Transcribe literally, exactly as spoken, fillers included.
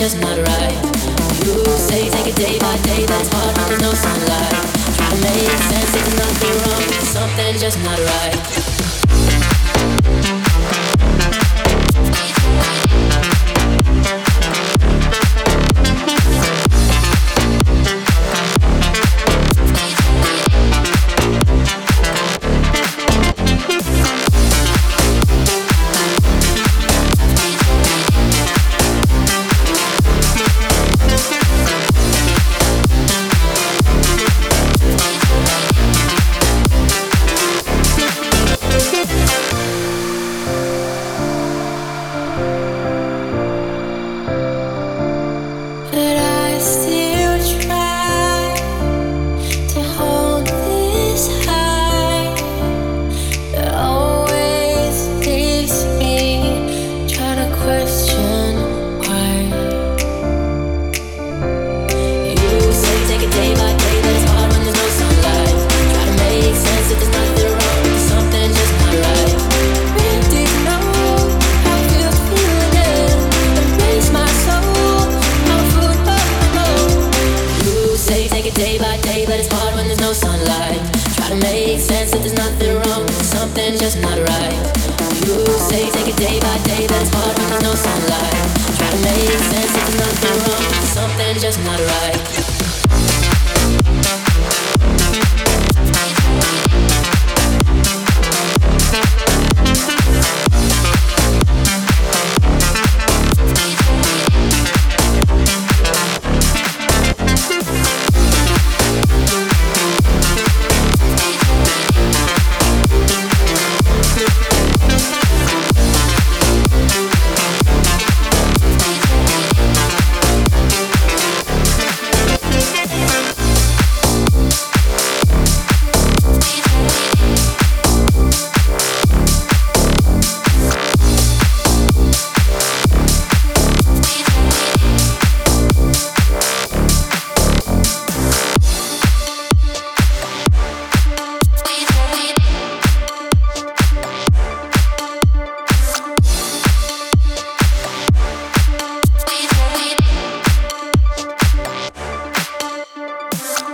just not right. You say take it day by day, but it's hard when there's no sunlight. Try to make sense, there's nothing wrong, something's just not right. Just not right. You say take it day by day, but it's hard when there's no sunlight. Try to make sense if there's